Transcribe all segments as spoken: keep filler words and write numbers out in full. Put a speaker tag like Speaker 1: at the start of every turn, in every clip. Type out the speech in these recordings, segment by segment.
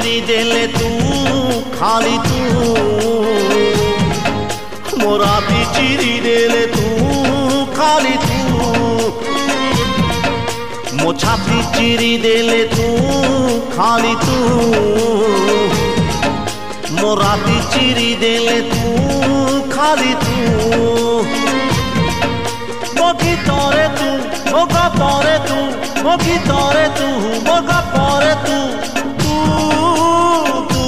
Speaker 1: चिरी देले तू खाली तू मो राती चिरी देले तू खाली तू मो छाती चिरी देले तू खाली तू मो राती चिरी देले तू खाली तू मो गीतरे तू मो गपरे तू मो गीतरे तू मो गपरे तू तू तू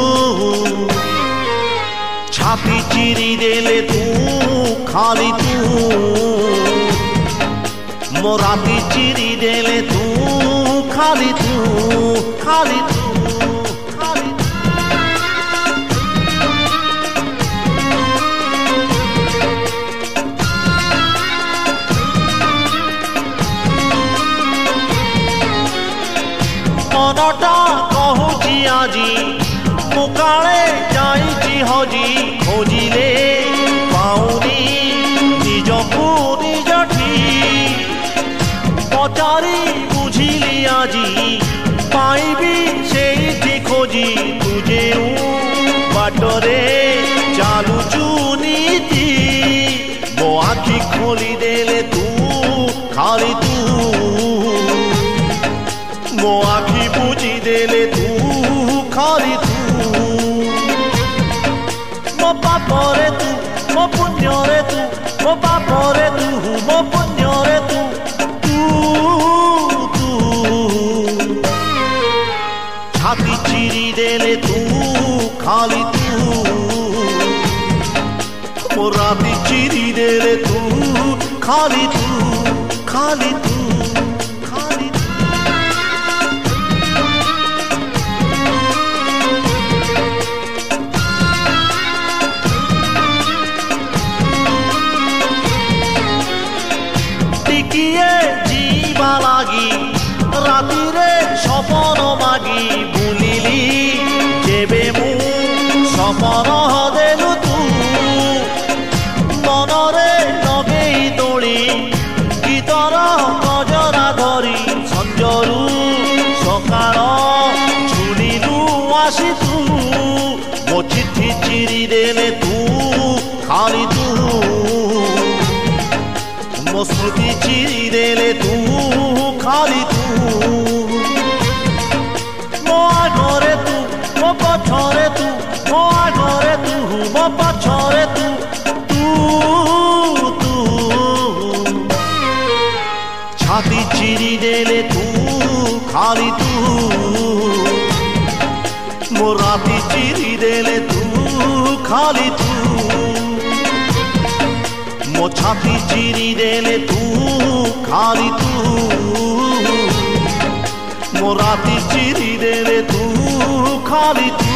Speaker 1: छाती चिरी देले तू खाली तू मो राती चिरी देले तू खाली तू खाली तू मनटा कहूची आजी मुकाले जाइची हजी खोजिले पाउनी निजकू निजठी पचारी बुझिली आजी पाइबी सेठी खोजी तुझे बाटरे चालुचु नीति मो आखि खोली देले तू खाली तू मो आखि बुझी देले तू खाली तू मो पापरे तू मो पुण्यरे तू मो पापरे तू मो पुण्यरे तू तू तू छाती चिरी देले तू खाली तू मो राती चिरी देले तू खाली तू खाली तू जीवा लागी राती रे सपन मागी बुलिली जेबे मु सपन देलु तू मनरे लगेई तोली गीतर गजरा धरी संजरू सकाळ छुड़िलु आसी तू मो चिट्ठी चिरी देले तू खाली तू मो स्मृति चिरी देले तू खाली तू मो आगरे तू मो पछरे तू मो आगरे तू मो पछरे तू तू तू छाती चिरी देले तू खाली तू मो राती चिरी देले तू खाली तू मो छाती चिरी देले तू खाली तू मो राती चिरी देले तू खाली तू।